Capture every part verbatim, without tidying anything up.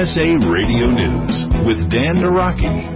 S A Radio News with Dan Naraki.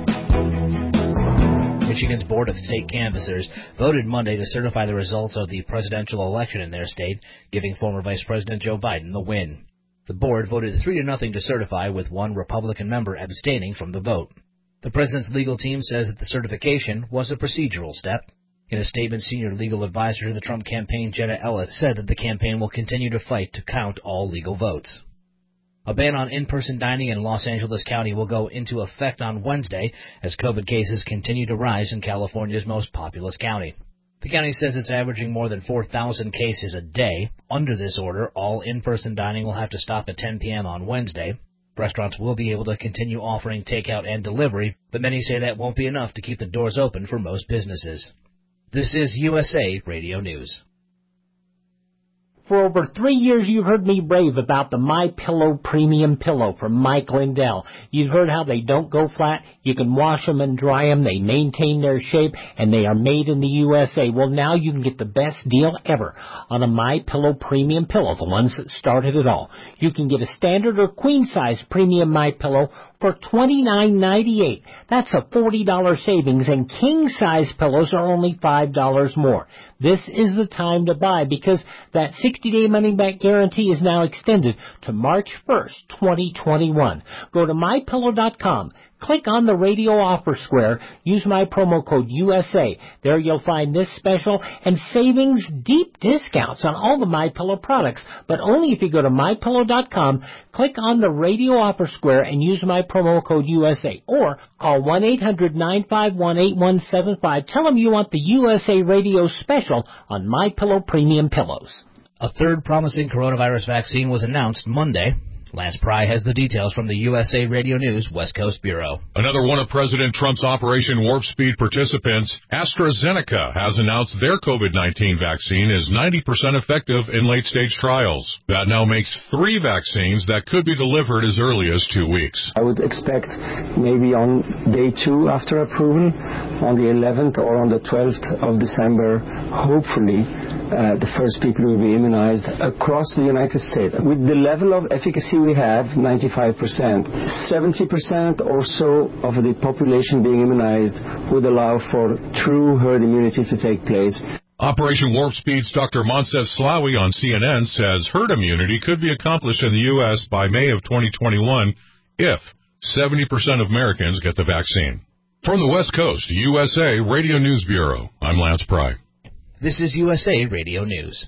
Michigan's Board of State Canvassers voted Monday to certify the results of the presidential election in their state, giving former Vice President Joe Biden the win. The board voted three to nothing to certify, with one Republican member abstaining from the vote. The president's legal team says that the certification was a procedural step. In a statement, senior legal advisor to the Trump campaign, Jenna Ellis, said that the campaign will continue to fight to count all legal votes. A ban on in-person dining in Los Angeles County will go into effect on Wednesday as COVID cases continue to rise in California's most populous county. The county says it's averaging more than four thousand cases a day. Under this order, all in-person dining will have to stop at ten p.m. on Wednesday. Restaurants will be able to continue offering takeout and delivery, but many say that won't be enough to keep the doors open for most businesses. This is U S A Radio News. For over three years, you've heard me rave about the MyPillow Premium Pillow from Mike Lindell. You've heard how they don't go flat. You can wash them and dry them. They maintain their shape, and they are made in the U S A. Well, now you can get the best deal ever on a MyPillow Premium Pillow, the ones that started it all. You can get a standard or queen-size premium MyPillow for twenty-nine ninety-eight. That's a forty dollars savings, and king-size pillows are only five dollars more. This is the time to buy because that sixty-day money-back guarantee is now extended to March first, twenty twenty-one. Go to my pillow dot com. Click on the radio offer square. Use my promo code U S A. There you'll find this special and savings deep discounts on all the MyPillow products, but only if you go to my pillow dot com, click on the radio offer square and use my promo code U S A, or call one eight hundred nine five one eight one seven five. Tell them you want the U S A radio special on MyPillow Premium Pillows. A third promising coronavirus vaccine was announced Monday. Lance Pry has the details from the U S A Radio News West Coast Bureau. Another one of President Trump's Operation Warp Speed participants, AstraZeneca, has announced their COVID nineteen vaccine is ninety percent effective in late-stage trials. That now makes three vaccines that could be delivered as early as two weeks. I would expect maybe on day two after approval, on the eleventh or on the twelfth of December, hopefully, Uh, the first people will be immunized across the United States. With the level of efficacy we have, ninety-five percent, seventy percent or so of the population being immunized would allow for true herd immunity to take place. Operation Warp Speed's Doctor Moncef Slaoui on C N N says herd immunity could be accomplished in the U S by May of twenty twenty-one if seventy percent of Americans get the vaccine. From the West Coast, U S A Radio News Bureau, I'm Lance Pry. This is U S A Radio News.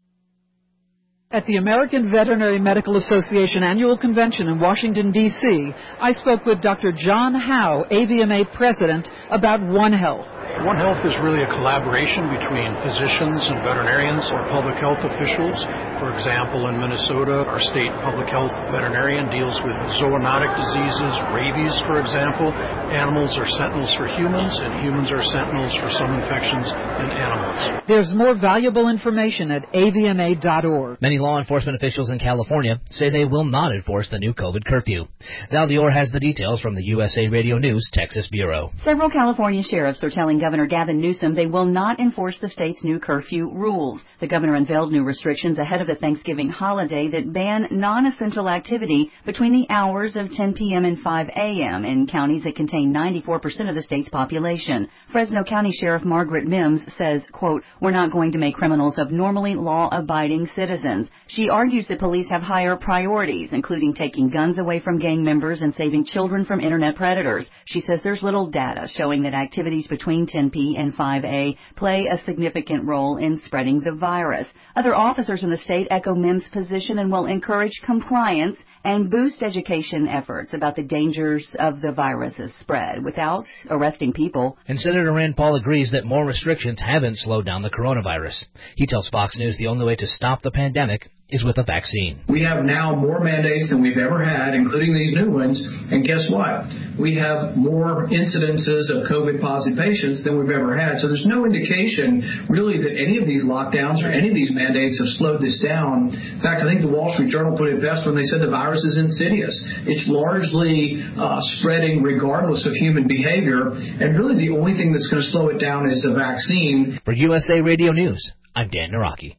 At the American Veterinary Medical Association Annual Convention in Washington, D C, I spoke with Doctor John Howe, A V M A President, about One Health. One Health is really a collaboration between physicians and veterinarians or public health officials. For example, in Minnesota, our state public health veterinarian deals with zoonotic diseases, rabies, for example. Animals are sentinels for humans, and humans are sentinels for some infections in animals. There's more valuable information at A V M A dot org. Many law enforcement officials in California say they will not enforce the new COVID curfew. Val Dior has the details from the U S A Radio News Texas Bureau. Several California sheriffs are telling Governor Gavin Newsom they will not enforce the state's new curfew rules. The governor unveiled new restrictions ahead of the Thanksgiving holiday that ban non-essential activity between the hours of ten p.m. and five a.m. in counties that contain ninety-four percent of the state's population. Fresno County Sheriff Margaret Mims says, quote, "We're not going to make criminals of normally law-abiding citizens." She argues that police have higher priorities, including taking guns away from gang members and saving children from internet predators. She says there's little data showing that activities between ten p.m. and five a.m. play a significant role in spreading the virus. Other officers in the state echo Mims' position and will encourage compliance and boost education efforts about the dangers of the virus's spread without arresting people. And Senator Rand Paul agrees that more restrictions haven't slowed down the coronavirus. He tells Fox News the only way to stop the pandemic is with a vaccine. We have now more mandates than we've ever had, including these new ones, and guess what? We have more incidences of COVID-positive patients than we've ever had. So there's no indication, really, that any of these lockdowns or any of these mandates have slowed this down. In fact, I think the Wall Street Journal put it best when they said the virus is insidious. It's largely uh, spreading regardless of human behavior, and really the only thing that's going to slow it down is a vaccine. For U S A Radio News, I'm Dan Naraki.